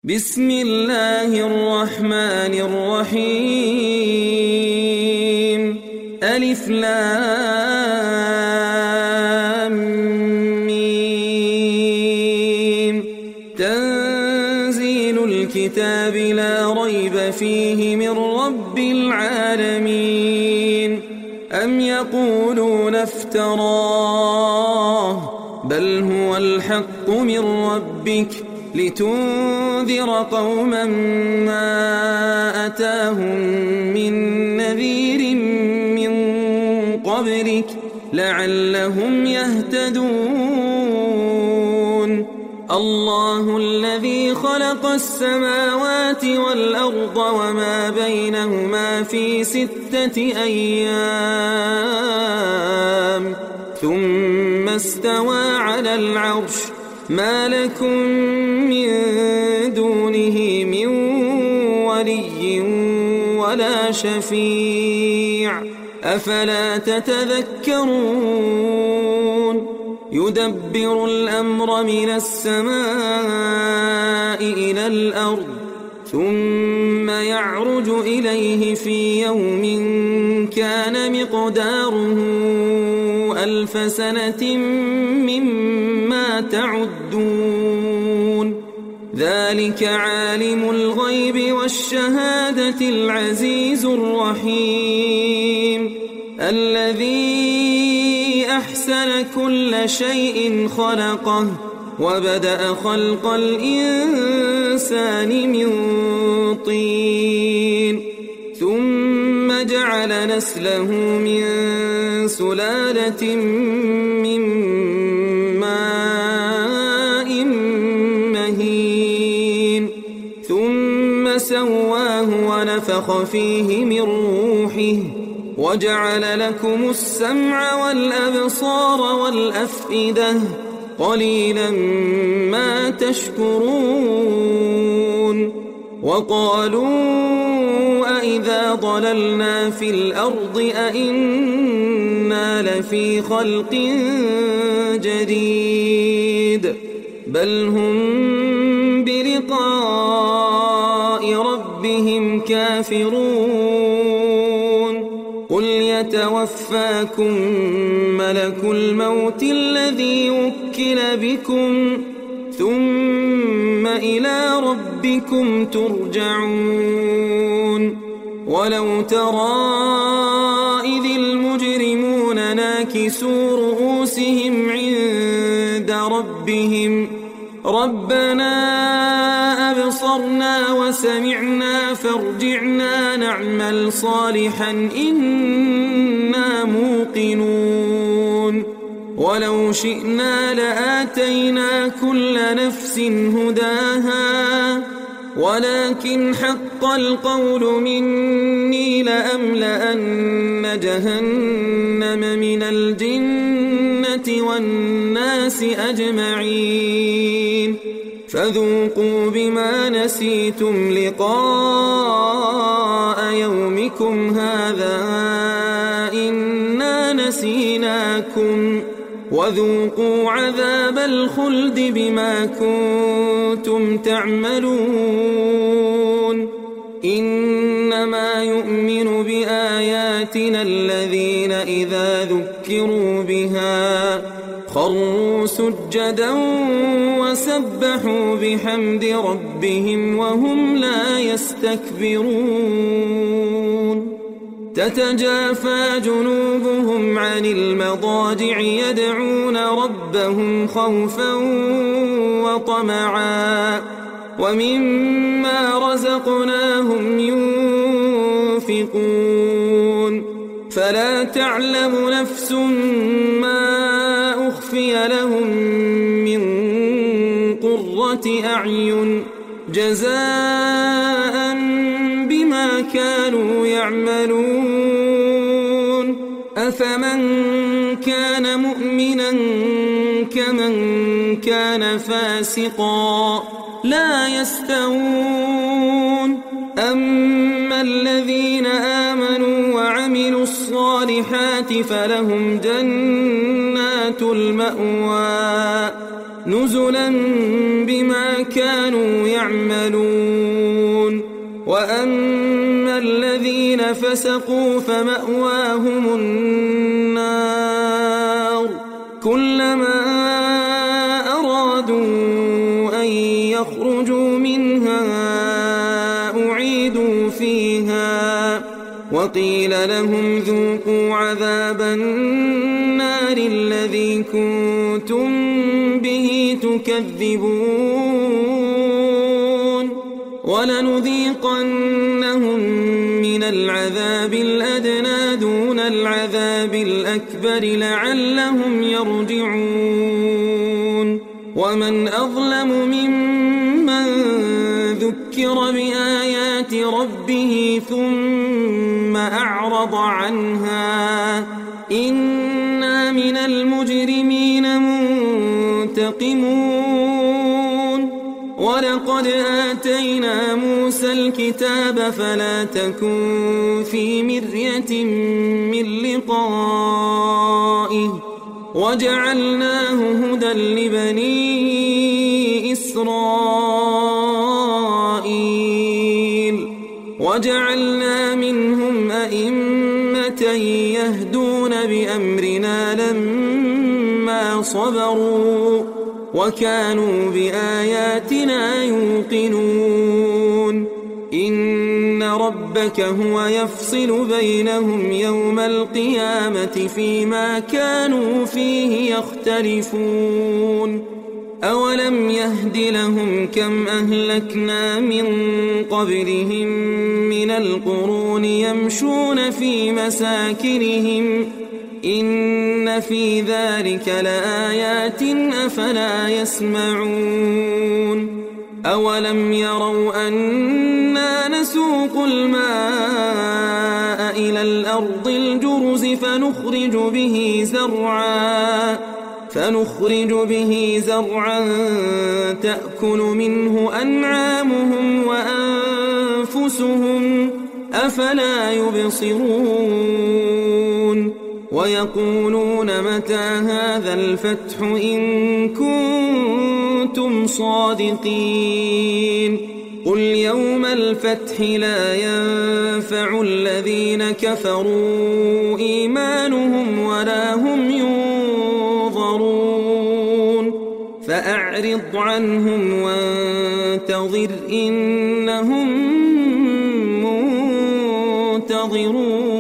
بسم الله الرحمن الرحيم ألف لام ميم تنزيل الكتاب لا ريب فيه من رب العالمين أم يقولون افتراه بل هو الحق من ربك لتنذر قوما ما أتاهم من نذير من قبلك لعلهم يهتدون الله الذي خلق السماوات والأرض وما بينهما في 6 أيام ثم استوى على العرش ما لكم من دونه من ولي ولا شفيع أفلا تتذكرون يدبر الأمر من السماء إلى الأرض ثم يعرج إليه في يوم كان مقداره 1000 سنة مما تعدون ذلك عالم الغيب والشهادة العزيز الرحيم الذي أحسن كل شيء خلقه وبدأ خلق الإنسان من طين ثم جعل نسله من سلالة من ماء مهين ثم سواه ونفخ فيه من روحه وجعل لكم السمع والأبصار والأفئدة قليلا ما تشكرون وقالوا أإذا ضللنا في الأرض أإنا لفي خلق جديد بل هم بلقاء ربهم كافرون قل يتوفاكم ملك الموت الذي وكل بكم ثم إلى ربكم ترجعون ولو ترى إذ المجرمون ناكسوا رؤوسهم عند ربهم ربنا أبصرنا وسمعنا فارجعنا نعمل صالحا إنا موقنون ولو شئنا لآتينا كل نفس هداها ولكن حق القول مني لأملأن جهنم من الجنة والناس أجمعين فذوقوا بما نسيتم لقاء يومكم هذا إنا نسيناكم وذوقوا عذاب الخلد بما كنتم تعملون إنما يؤمن بآياتنا الذين إذا ذكروا بها خروا سجدا وسبحوا بحمد ربهم وهم لا يستكبرون تتجافى جنوبهم عن المضاجع يدعون ربهم خوفا وطمعا ومما رزقناهم ينفقون فلا تعلم نفس ما أخفي لهم من قرة أعين جزاء بما كانوا يعملون أفمن كان مؤمنا كمن كان فاسقا لا يستوون أما الذين آمنوا وعملوا الصالحات فلهم جنات المأوى نزلا بما كانوا يعملون يعملون وأما الذين فسقوا فمأواهم النار كلما أرادوا أن يخرجوا منها أعيدوا فيها وقيل لهم ذوقوا عذاب النار الذي كنتم به تكذبون ولنذيقنهم من العذاب الأدنى دون العذاب الأكبر لعلهم يرجعون ومن أظلم ممن ذكر بآيات ربه ثم أعرض عنها إنا من المجرمين منتقمون ولقد آتينا موسى الكتاب فلا تكن في مرية من لقائه وجعلناه هدى لبني إسرائيل وجعلنا منهم أئمة يهدون بأمرنا لما صبروا وكانوا بآياتنا يوقنون إن ربك هو يفصل بينهم يوم القيامة فيما كانوا فيه يختلفون أولم يهد لهم كم أهلكنا من قبلهم من القرون يمشون في مساكنهم إن في ذلك لآيات أفلا يسمعون أولم يروا أنا نسوق الماء إلى الأرض الجرز فنخرج به زرعا تأكل منه أنعامهم وأنفسهم أفلا يبصرون ويقولون متى هذا الفتح إن كنتم صادقين قل يوم الفتح لا ينفع الذين كفروا إيمانهم ولا هم ينظرون فأعرض عنهم وانتظر إنهم منتظرون